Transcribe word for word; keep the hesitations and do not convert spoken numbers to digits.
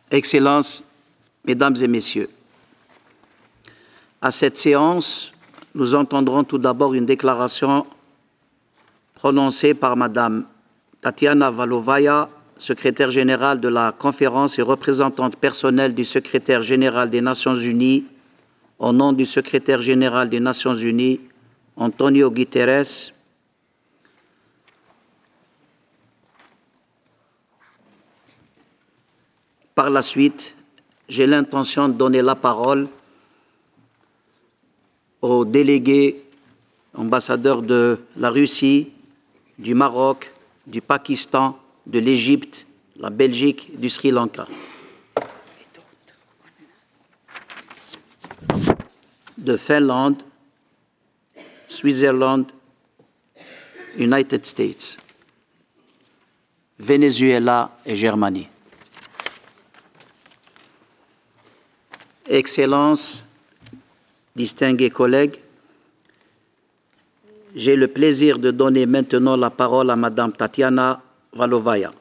Excellences, Mesdames et Messieurs, à cette séance, nous entendrons tout d'abord une déclaration prononcée par Madame Tatiana Valovaya, secrétaire générale de la Conférence et représentante personnelle du secrétaire général des Nations Unies, au nom du secrétaire général des Nations Unies, Antonio Guterres. Par la suite, j'ai l'intention de donner la parole aux délégués ambassadeurs de la Russie, du Maroc, du Pakistan, de l'Égypte, la Belgique, du Sri Lanka, de Finlande, Switzerland, United States, Venezuela et Germanie. Excellences, distingués collègues, j'ai le plaisir de donner maintenant la parole à Madame Tatiana Valovaya.